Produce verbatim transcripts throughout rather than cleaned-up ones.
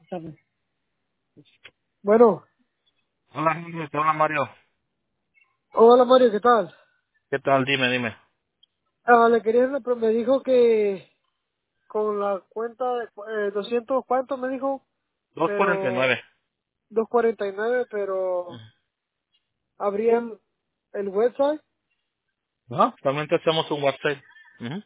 Dame. Bueno, Hola, Henry, te habla Mario. hola Mario, ¿qué tal? ¿Qué tal? Dime, dime. Ah, le quería, pero me dijo que con la cuenta de eh, doscientos, ¿cuánto me dijo? dos cuarenta y Pero nueve. doscientos cuarenta y nueve, pero abrían el website, ¿No? También te hacemos un website. Ujú.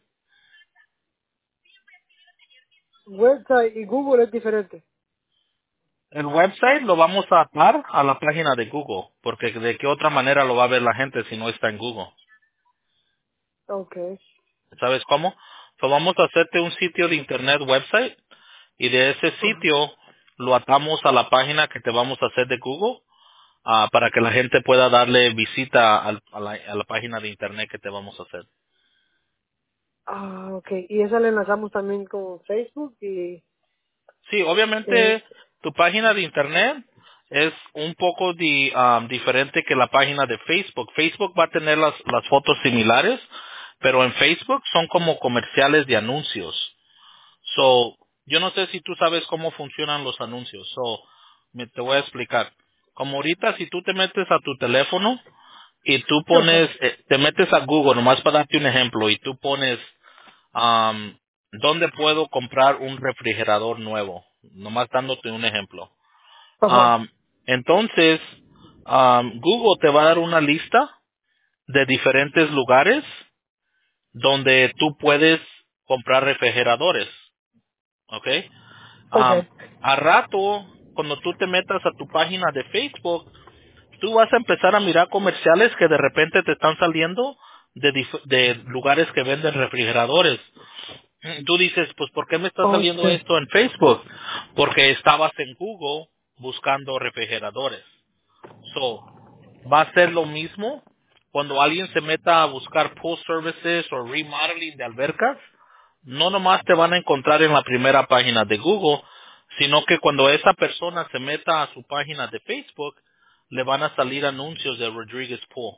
website y Google es diferente. El website lo vamos a atar a la página de Google, porque de qué otra manera lo va a ver la gente si no está en Google. Okay, ¿Sabes cómo? So vamos a hacerte un sitio de internet website y de ese ajá. sitio lo atamos a la página que te vamos a hacer de Google ah, para que la gente pueda darle visita al- a, la, a la página de internet que te vamos a hacer. Ah, okay. Y esa la enlazamos también con Facebook y Sí, eh, obviamente tu página de internet es un poco di- um, diferente que la página de Facebook. Facebook va a tener las, las fotos similares, pero en Facebook son como comerciales de anuncios. So, yo no sé si tú sabes cómo funcionan los anuncios. So, me, te voy a explicar. Como ahorita, si tú te metes a tu teléfono y tú pones, ajá. eh, te metes a Google, nomás para darte un ejemplo, y tú pones Um, ¿dónde puedo comprar un refrigerador nuevo? Nomás dándote un ejemplo. Ajá. Um, entonces, um, Google te va a dar una lista de diferentes lugares donde tú puedes comprar refrigeradores. ¿Ok? Um, Okay. a rato, cuando tú te metas a tu página de Facebook, tú vas a empezar a mirar comerciales que de repente te están saliendo de, dif- de lugares que venden refrigeradores. Tú dices, pues, ¿por qué me está saliendo Okay. esto en Facebook? Porque estabas en Google buscando refrigeradores. So, va a ser lo mismo cuando alguien se meta a buscar pool services o remodeling de albercas. No nomás te van a encontrar en la primera página de Google, sino que cuando esa persona se meta a su página de Facebook, le van a salir anuncios de Rodriguez Pool.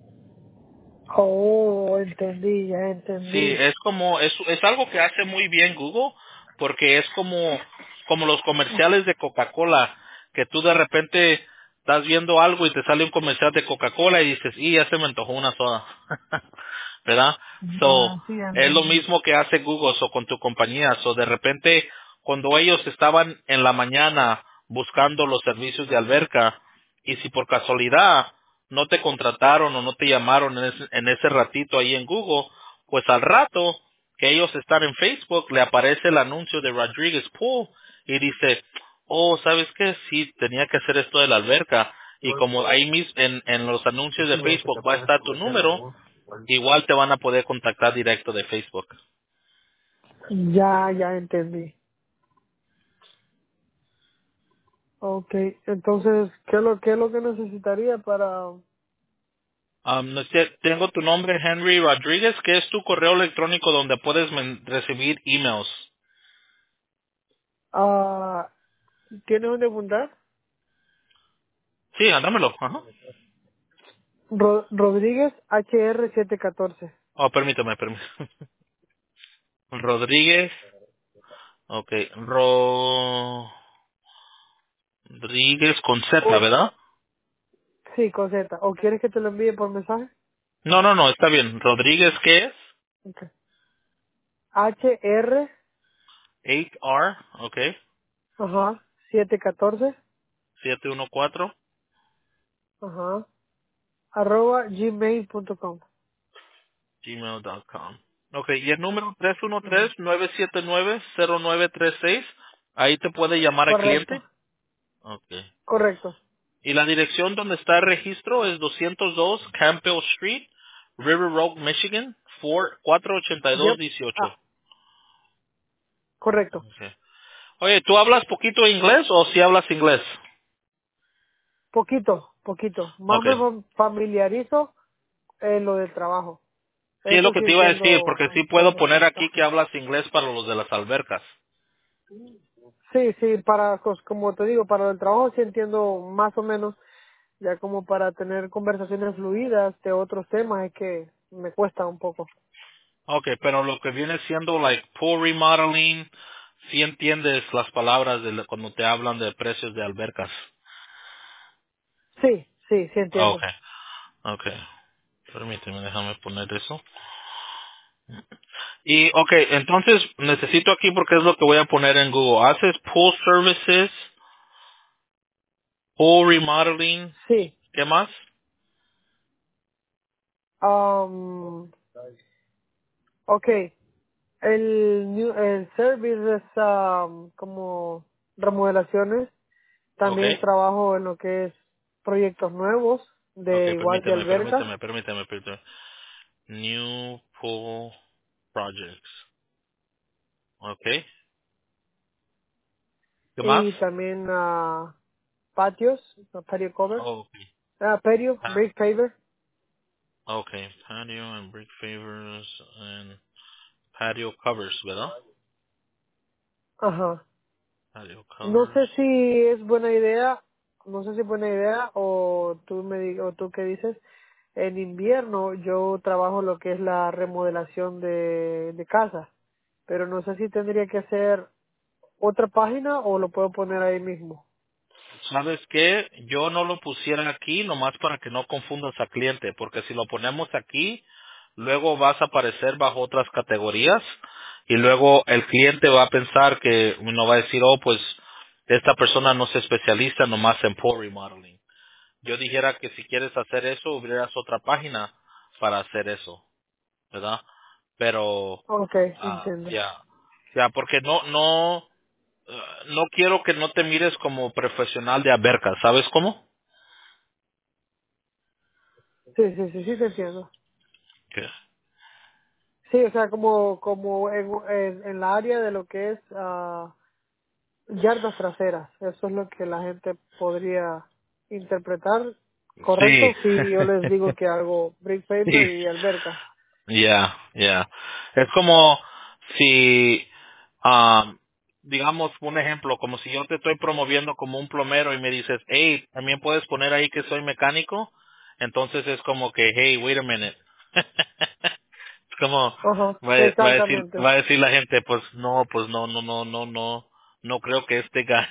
Oh, entendí, ya Sí, entendí. es como, es, es algo que hace muy bien Google, porque es como, como los comerciales de Coca-Cola, que tú de repente estás viendo algo y te sale un comercial de Coca-Cola y dices, y ya se me antojó una soda. ¿Verdad? So, Ya, sí, ya es lo entendí. mismo que hace Google o con tu compañía. So, de repente, cuando ellos estaban en la mañana buscando los servicios de alberca, y si por casualidad no te contrataron o no te llamaron en ese, en ese ratito ahí en Google, pues al rato que ellos están en Facebook, le aparece el anuncio de Rodriguez Pool y dice, oh, ¿sabes qué? Sí, tenía que hacer esto de la alberca. Y como ahí mismo en, en los anuncios de Facebook va a estar tu número, igual te van a poder contactar directo de Facebook. Ya, ya entendí. Okay, entonces, ¿qué es lo, qué es lo que necesitaría para... Um, no sé, tengo tu nombre, Henry Rodríguez, que es tu correo electrónico donde puedes men- recibir emails. ah ¿Tienes dónde apuntar? Sí, ándamelo. Ajá. Ro- Rodríguez H R setecientos catorce. Oh, permítame, permítame. Rodríguez. Ok. Rodríguez con Z, O, ¿verdad? sí, con Z. ¿O quieres que te lo envíe por mensaje? No, no, no, está bien. Rodríguez, ¿qué es? Okay. H R, ocho R, ok. ajá, setecientos catorce, siete uno cuatro ajá, arroba gmail punto com. gmail punto com. Ok, y el número tres uno tres, Ujú. nueve siete nueve, cero nueve tres seis, ahí te puede llamar al Correcto, cliente. Ok. correcto. Y la dirección donde está el registro es doscientos dos Campbell Street, River Road, Michigan, cuatro ocho dos Yep. uno ocho. Ah, correcto. Okay. Oye, ¿tú hablas poquito inglés o si hablas inglés? Poquito, poquito. Más Ok. me fam- familiarizo en lo del trabajo. Sí, es lo Eso que sí te iba a decir, entiendo, porque sí puedo entiendo poner más. aquí que Ajá. hablas inglés para los de las albercas. Sí, sí, para, cos- como te digo, para el trabajo sí entiendo más o menos, ya como para tener conversaciones fluidas de otros temas es que me cuesta un poco. Ok, pero lo que viene siendo like pool remodeling, sí entiendes las palabras de la- cuando te hablan de precios de albercas. Sí, sí, sí entiendo. Okay, okay. Permíteme, déjame poner eso. Y, okay, entonces necesito aquí porque es lo que voy a poner en Google. Haces pool services, pool remodeling, Sí. ¿qué más? Um, ok. El, new- el service es um, como remodelaciones. También Okay, trabajo en lo que es proyectos nuevos, de okay, igual de permíteme, albercas. permíteme, permíteme, permíteme. New pool projects. Okay, ¿qué más? Y también ah, patios, ah, patio cover. Okay. Ah, patio, Ah, brick paver. okay, patio and brick favors and patio covers, ¿verdad? Ajá. Patio No covers. sé si es buena idea, no sé si es buena idea o tú me di- o tú qué dices. En invierno yo trabajo lo que es la remodelación de, de casa, pero no sé si tendría que hacer otra página o lo puedo poner ahí mismo. ¿Sabes qué? Yo no lo pusiera aquí nomás para que no confundas al cliente, porque si lo ponemos aquí, luego vas a aparecer bajo otras categorías y luego el cliente va a pensar que no va a decir, oh, pues esta persona no se especializa nomás en pool remodeling. Yo dijera que si quieres hacer eso, hubieras otra página para hacer eso, ¿verdad? Pero, Okay, ah, entiendo. ya, ya, porque no, no, eh, no quiero que no te mires como profesional de alberca, ¿sabes cómo? Sí, sí, sí, sí te entiendo. Que- Sí, o sea, como como en, en, en la área de lo que es ah, yardas traseras. Eso es lo que la gente podría interpretar. Sí, Correcto, si yo les digo que hago brick paver sí, y alberca. ya, ya. Es como si, um, digamos, un ejemplo, como si yo te estoy promoviendo como un plomero y me dices, hey, también puedes poner ahí que soy mecánico. Entonces es como que, hey, wait a minute. Es como, Ajá, va, a va a decir, exactamente. va a decir la gente, pues no, pues no, no, no, no, no, no creo que este guy.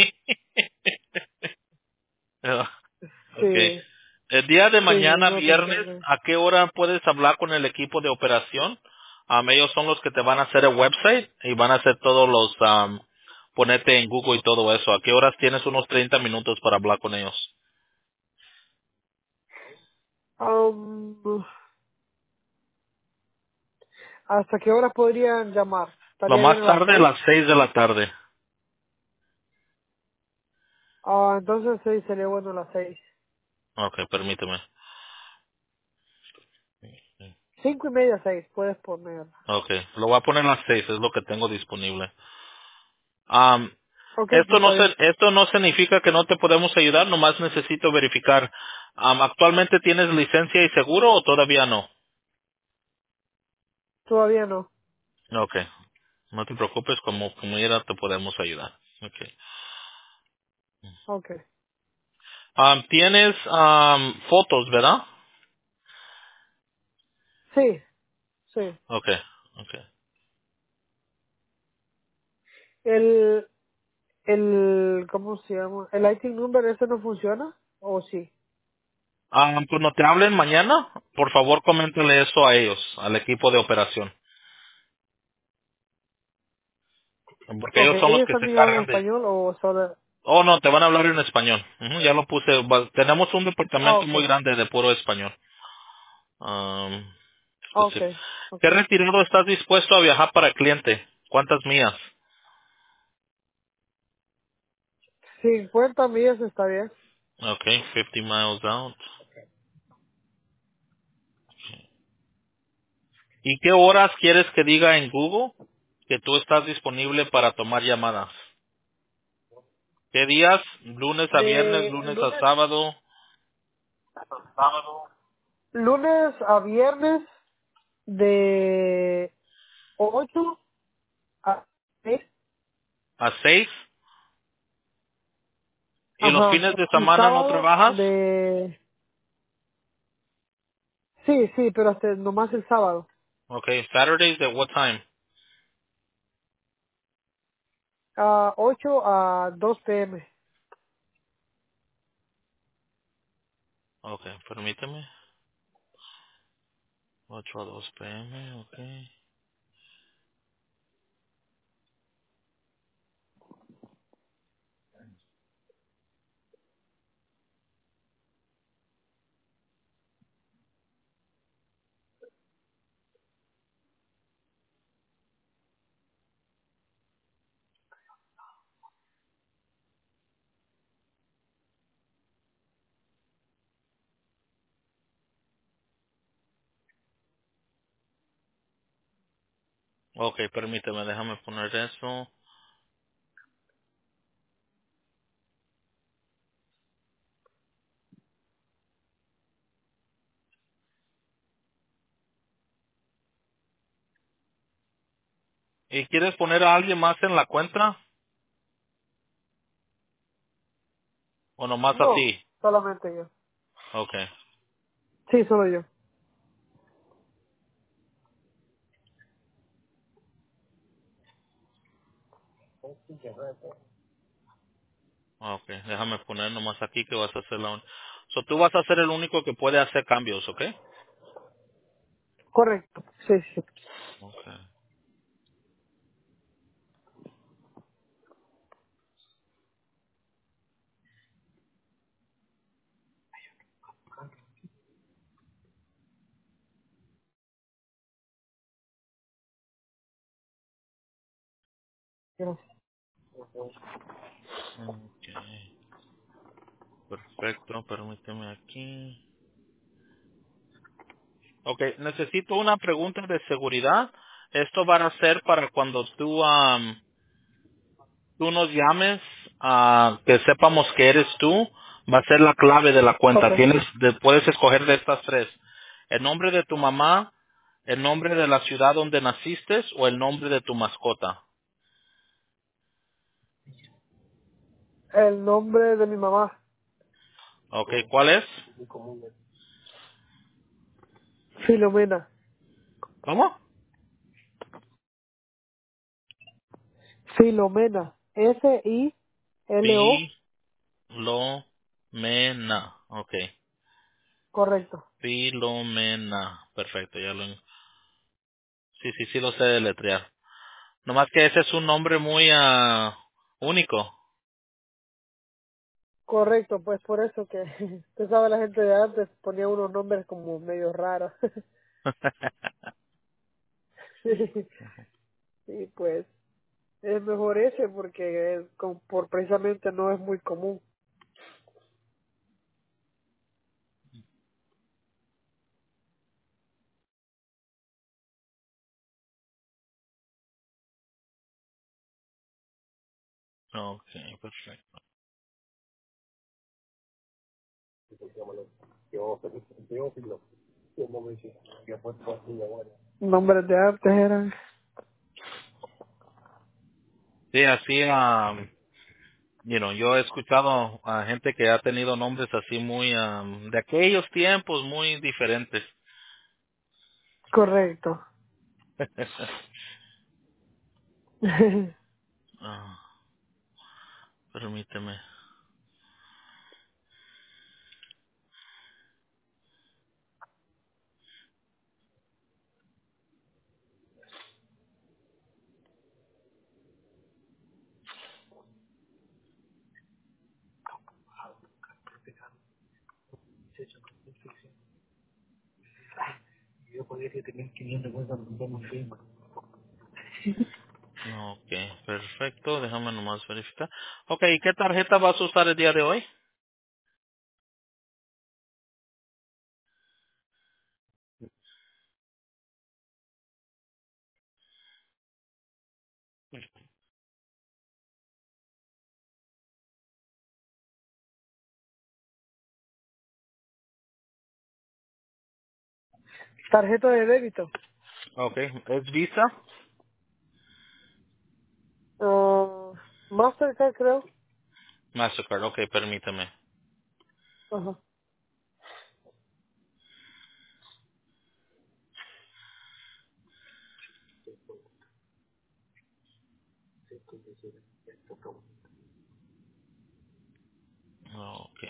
Okay. Sí, El día de sí, mañana, no te viernes, entiendo. ¿a qué hora puedes hablar con el equipo de operación? Am, ellos son los que te van a hacer el website y van a hacer todos los, am, ponerte en Google y todo eso. ¿A qué horas tienes unos treinta minutos para hablar con ellos? Um, ¿Hasta qué hora podrían llamar? Lo ¿Estaría bien más a las tarde, a seis? las seis de la tarde. Ah, entonces sí, sería bueno a las seis. Ok, permíteme. Cinco y media, seis, puedes poner. Ok, lo voy a poner a las seis, es lo que tengo disponible. Am, Ok, esto no está bien. se, esto no significa que no te podemos ayudar, nomás necesito verificar. Am, ¿Actualmente tienes licencia y seguro o todavía no? Todavía no. Ok, no te preocupes, como como quiera te podemos ayudar. Okay. Ok. Am, tienes am, fotos, ¿verdad? Sí, sí. Okay, okay. El, el, ¿cómo se llama? ¿El I T number ese no funciona? ¿O sí? Am, cuando te hablen mañana, por favor coméntale eso a ellos, al equipo de operación, porque Ok, ellos son los ¿ellos que se también hablan encargan de. español o solo? Oh, no, te van a hablar en español. Ujú, ya lo puse. va- Tenemos un Ah, departamento ok. muy grande de puro español. Um, Ah, ok, especi- ok. ¿Qué retirado estás dispuesto a viajar para el cliente? ¿Cuántas millas? Cincuenta millas está bien. Okay, fifty miles out. ¿Y qué horas quieres que diga en Google que tú estás disponible para tomar llamadas? ¿Qué días? ¿Lunes a viernes, De lunes a lunes, sábado? lunes a viernes de ocho a seis. ¿A seis? ¿Y los Ajá. fines de Y semana no sábado trabajas? de... Sí, sí, pero hasta nomás el sábado. Okay, Saturdays at what time? a ocho a dos p m. Ok, permíteme. ocho a dos pm, ok. Ok, permíteme, déjame poner eso. ¿Y quieres poner a alguien más en la cuenta? ¿O nomás a No, ti? solamente yo. Ok, Sí, solo yo. ok, déjame poner nomás aquí que vas a hacer la... un- So, tú vas a ser el único que puede hacer cambios, ¿ok? Correcto. Sí, sí. Ok. Gracias. Ok, perfecto, permíteme aquí. Ok, necesito una pregunta de seguridad. Esto va a ser para cuando tú, am, tú nos llames, a que sepamos que eres tú. Va a ser la clave de la Ok. cuenta. Tienes, de- puedes escoger de estas tres. El nombre de tu mamá, el nombre de la ciudad donde naciste o el nombre de tu mascota. El nombre de mi mamá. Ok, ¿cuál es? Filomena. ¿Cómo? Filomena. S I L O. Filomena. Ok. Correcto. Filomena. Perfecto, ya lo... Sí, sí, sí lo sé deletrear. Nomás que ese es un nombre muy ah, único. Correcto, pues por eso que usted sabe, la gente de antes ponía unos nombres como medio raros. Sí, y pues es mejor ese porque es con- por precisamente no es muy común. Ok, perfecto. Nombres de antes eran Sí, así, ah, you know, yo he escuchado a gente que ha tenido nombres así muy, ah, de aquellos tiempos, muy diferentes. correcto. Ah, permíteme. Ok, perfecto, déjame nomás verificar. Ok, ¿y qué tarjeta vas a usar el día de hoy? Tarjeta de débito. Ok, ¿es Visa? Ah, Mastercard, creo. Mastercard, ok, permíteme. Ajá.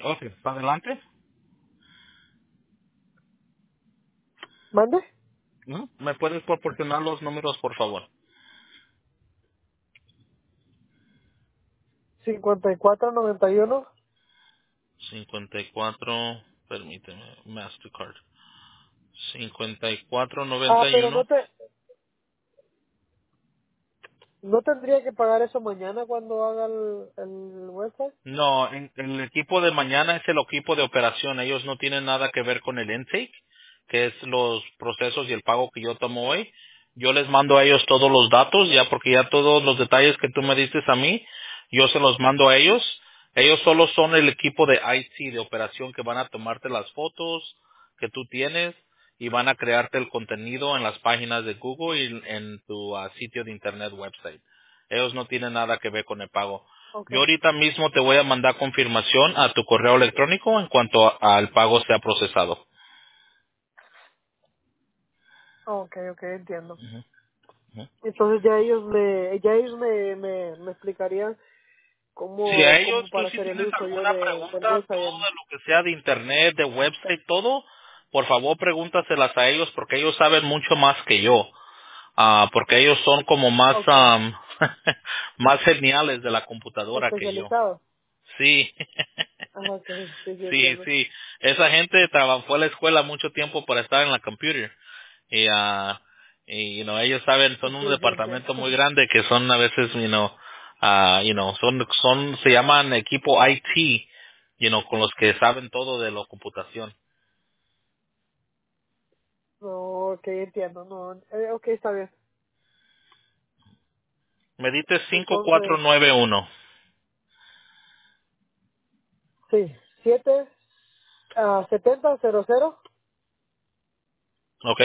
Ok, ¿para adelante? ¿Mande? ¿No? ¿Me puedes proporcionar los números, por favor? cincuenta y cuatro noventa y uno. cincuenta y cuatro, permíteme, Mastercard. cincuenta y cuatro Ah, noventa y pero no uno. te, no tendría que pagar eso mañana cuando haga el, el website. No, en- el equipo de mañana es el equipo de operación. Ellos no tienen nada que ver con el intake, que es los procesos y el pago que yo tomo hoy. Yo les mando a ellos todos los datos, ya porque ya todos los detalles que tú me diste a mí, yo se los mando a ellos. Ellos solo son el equipo de I T, de operación, que van a tomarte las fotos que tú tienes y van a crearte el contenido en las páginas de Google y en tu ah, sitio de internet website. Ellos no tienen nada que ver con el pago. Yo Okay. ahorita mismo te voy a mandar confirmación a tu correo electrónico en cuanto a- al pago sea procesado. Okay, okay, entiendo. Ujú, ujú. Entonces ya ellos me, ya ellos me, me, me explicarían Si a cómo, ellos, cómo tú para si hacer el tienes uso yo alguna de, del pregunta, website. todo en- de lo que sea de internet, de website, todo, por favor pregúntaselas a ellos porque ellos saben mucho más que yo. Ah, porque ellos son como más, Okay. am, más geniales de la computadora que yo. Especializados. Sí. Ah, okay, sí, sí, Sí, entiendo. sí. Esa gente trabajó en la escuela mucho tiempo para estar en la computer. Y, ah, y you know, ellos saben, Sí, son un sí, entiendo. departamento muy grande que son a veces, you know, ah, you know, son, son, se llaman equipo I T, you know, con los que saben todo de la computación. No, okay, entiendo. No, eh, okay, está bien. Me diste cinco cuatro Entonces, nueve uno. sí, siete, ah, setenta, cero, cero, ¿Ok?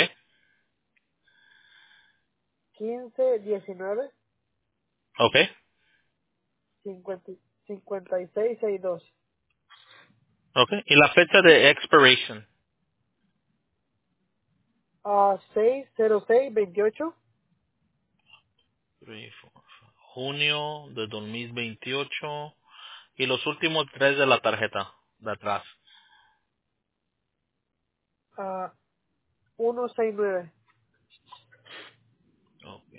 quince, diecinueve, ¿Ok? cincuenta, cincuenta y seis, sesenta y dos. ¿Ok? Y la fecha de expiration. Ah, seis, cero seis, veintiocho. Three, four, five. Junio de dos mil veintiocho. Y los últimos tres de la tarjeta de atrás. Ah, ciento sesenta y nueve. Ok.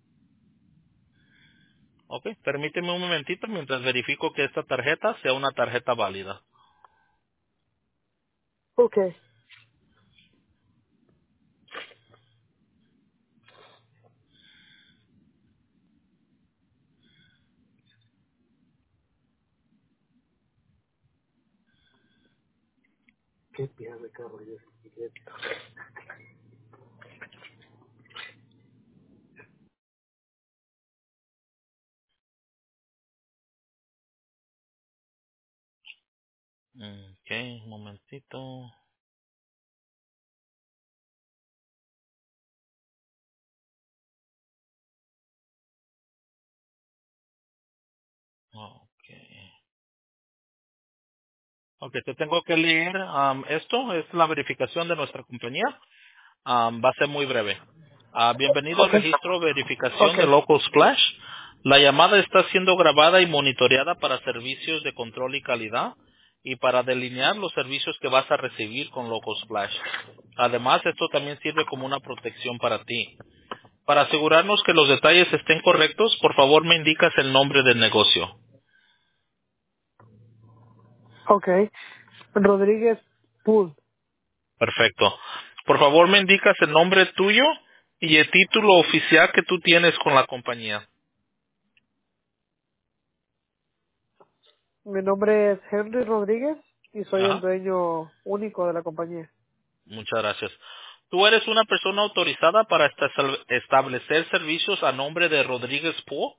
Ok, permíteme un momentito mientras verifico que esta tarjeta sea una tarjeta válida. Okay. Qué piada de carro, yo sí. Ok, un momentito. Ok. Ok, te tengo que leer um, esto. Es la verificación de nuestra compañía. Um, va a ser muy breve. Ah, bienvenido al Okay. registro de verificación de Okay. Local Splash. La llamada está siendo grabada y monitoreada para servicios de control y calidad y para delinear los servicios que vas a recibir con Local Splash. Además, esto también sirve como una protección para ti. Para asegurarnos que los detalles estén correctos, por favor me indicas el nombre del negocio. Okay. Rodríguez Pool. Perfecto. Por favor me indicas el nombre tuyo y el título oficial que tú tienes con la compañía. Mi nombre es Henry Rodríguez y soy el Ajá. dueño único de la compañía. Muchas gracias. ¿Tú eres una persona autorizada para esta- establecer servicios a nombre de Rodríguez Poe?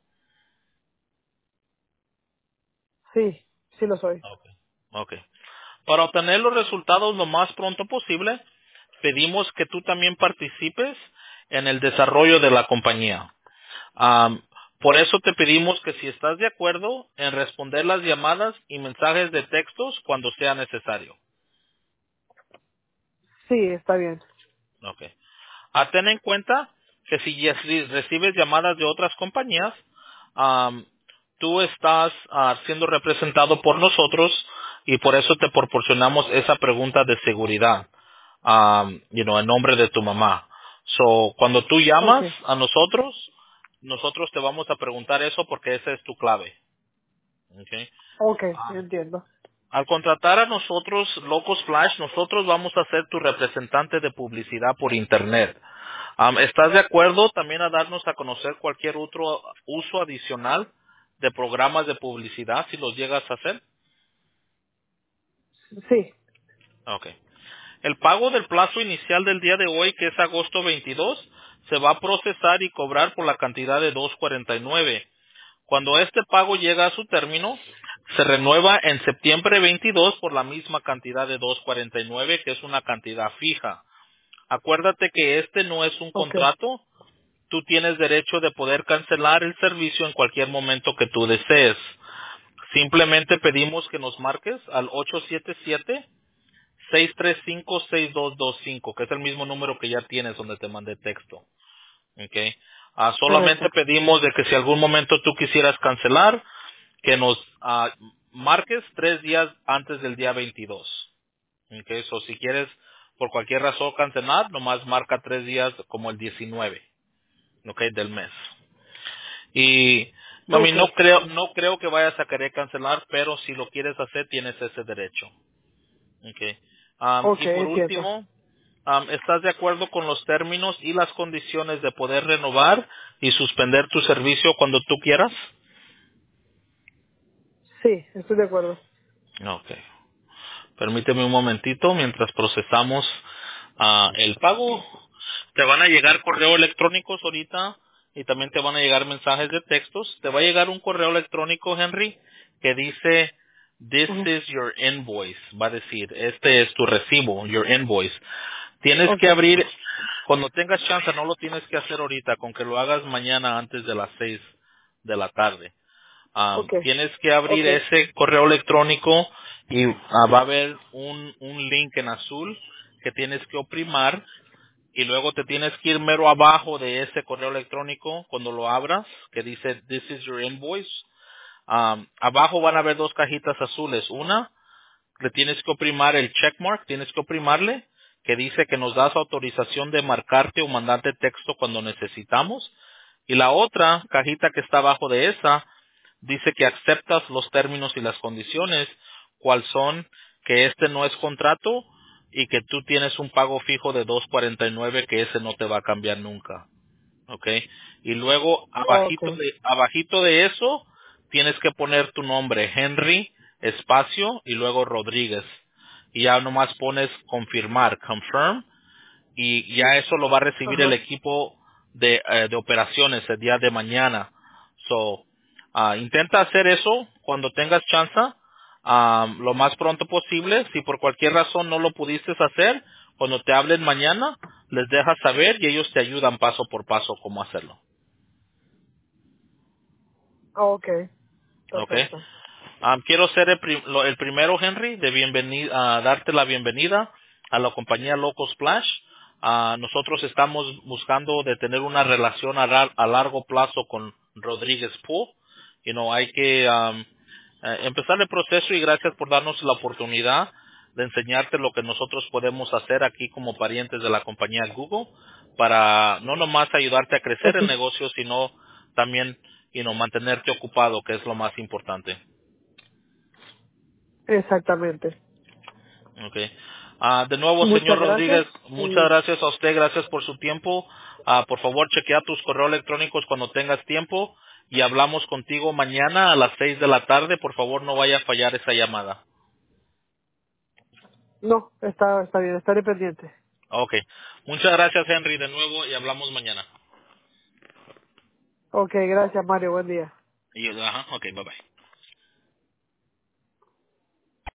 Sí, sí lo soy. Ok. Ok. Para obtener los resultados lo más pronto posible, pedimos que tú también participes en el desarrollo de la compañía. Am, por eso te pedimos que si estás de acuerdo en responder las llamadas y mensajes de textos cuando sea necesario. Sí, está bien. Ok. Ah, ten en cuenta que si ya si recibes llamadas de otras compañías, am, tú estás ah, siendo representado por nosotros y por eso te proporcionamos esa pregunta de seguridad, um, you know, en nombre de tu mamá. So, cuando tú llamas Okay, a nosotros, nosotros te vamos a preguntar eso porque esa es tu clave. Okay. okay, entiendo. Al contratar a nosotros, Locos Flash, nosotros vamos a ser tu representante de publicidad por Internet. Um, ¿Estás de acuerdo también a darnos a conocer cualquier otro uso adicional de programas de publicidad si los llegas a hacer? Sí, Okay. El pago del plazo inicial del día de hoy, que es agosto veintidós, se va a procesar y cobrar por la cantidad de dos cuarenta y nueve. Cuando este pago llega a su término, se renueva en septiembre veintidós por la misma cantidad de dos cuarenta y nueve, que es una cantidad fija. Acuérdate que este no es un okay, contrato. Tú tienes derecho de poder cancelar el servicio en cualquier momento que tú desees. Simplemente pedimos que nos marques al ocho siete siete, seis tres cinco, seis dos dos cinco, que es el mismo número que ya tienes donde te mandé texto. Okay. Ah, correcto. solamente pedimos de que si algún momento tú quisieras cancelar, que nos ah, marques tres días antes del día veintidós. Okay. So, si quieres por cualquier razón cancelar, nomás marca tres días como el diecinueve, okay, del mes. Y mami, no Okay, creo, no creo que vayas a querer cancelar, pero si lo quieres hacer, tienes ese derecho. Okay. Um, y okay, por entiendo. último, um, ¿estás de acuerdo con los términos y las condiciones de poder renovar y suspender tu servicio cuando tú quieras? Sí, estoy de acuerdo. Okay. Permíteme un momentito mientras procesamos ah, el pago. Te van a llegar correos electrónicos ahorita y también te van a llegar mensajes de textos. Te va a llegar un correo electrónico, Henry, que dice "This Ujú. is your invoice". Va a decir, este es tu recibo, your invoice. Tienes que Okay, abrir, cuando tengas chance, no lo tienes que hacer ahorita, con que lo hagas mañana antes de las seis de la tarde. Am, okay, tienes que abrir okay. ese correo electrónico y ah, va a haber un, un link en azul que tienes que oprimar y luego te tienes que ir mero abajo de ese correo electrónico cuando lo abras que dice "This is your invoice". Am, abajo van a haber dos cajitas azules. Una, le tienes que oprimar el checkmark, tienes que oprimarle, que dice que nos das autorización de marcarte o mandarte texto cuando necesitamos. Y la otra cajita que está abajo de esa dice que aceptas los términos y las condiciones, cuál son, que este no es contrato y que tú tienes un pago fijo de dos cuarenta y nueve, que ese no te va a cambiar nunca. ¿Ok? Y luego abajito Okay, de, abajito de eso tienes que poner tu nombre, Henry, espacio y luego Rodríguez. Y ya nomás pones confirmar, confirm, y ya eso lo va a recibir el ajá. equipo de, eh, de operaciones el día de mañana. So, ah, intenta hacer eso cuando tengas chance, ah, lo más pronto posible. Si por cualquier razón no lo pudiste hacer, cuando te hablen mañana, les dejas saber y ellos te ayudan paso por paso cómo hacerlo. Okay, Okay. perfecto. Um, quiero ser el, prim- lo- el primero, Henry, de bienvenida, a darte la bienvenida a la compañía Loco Splash. Ah, nosotros estamos buscando de tener una relación a, lar- a largo plazo con Rodríguez Pool. You know, hay que um, eh, empezar el proceso y gracias por darnos la oportunidad de enseñarte lo que nosotros podemos hacer aquí como parientes de la compañía Google para no nomás ayudarte a crecer el Okay, negocio, sino también, you know, mantenerte ocupado, que es lo más importante. exactamente. Okay. Ah, de nuevo, señor Muchas gracias Rodríguez, muchas y gracias a usted, gracias por su tiempo. Ah, por favor, chequea tus correos electrónicos cuando tengas tiempo y hablamos contigo mañana a las seis de la tarde. Por favor, no vaya a fallar esa llamada. no, está, está bien, estaré pendiente. Okay. Muchas gracias, Henry, de nuevo y hablamos mañana. Okay, gracias Mario, buen día. Y, ajá, okay, bye bye.